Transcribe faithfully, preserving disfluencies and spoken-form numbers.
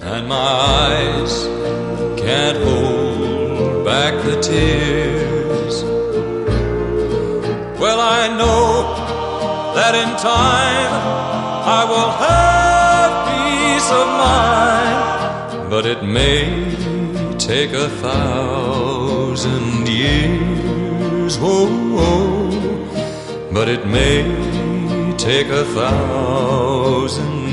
and my eyes can't hold back the tears. Well, I know that in time I will have peace of mind, but it may take a thousand years. Oh, oh, but it may take a thousand